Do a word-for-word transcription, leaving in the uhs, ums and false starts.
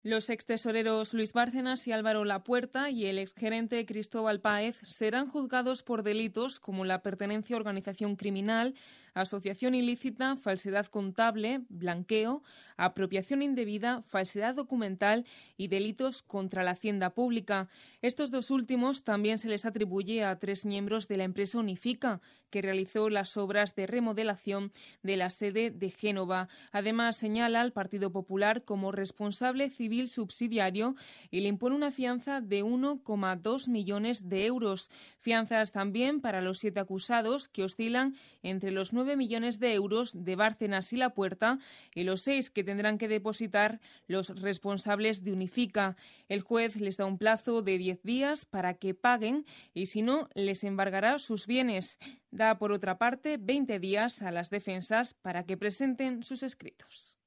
Los extesoreros Luis Bárcenas y Álvaro Lapuerta y el exgerente Cristóbal Páez serán juzgados por delitos como la pertenencia a organización criminal, asociación ilícita, falsedad contable, blanqueo, apropiación indebida, falsedad documental y delitos contra la hacienda pública. Estos dos últimos también se les atribuye a tres miembros de la empresa Unifica, que realizó las obras de remodelación de la sede de Génova. Además, señala al Partido Popular como responsable civil subsidiario y le impone una fianza de uno coma dos millones de euros. Fianzas también para los siete acusados, que oscilan entre los nueve millones de euros de Bárcenas y Lapuerta y los seis que tendrán que depositar los responsables de Unifica. El juez les da un plazo de diez días para que paguen y, si no, les embargará sus bienes. Da, por otra parte, veinte días a las defensas para que presenten sus escritos.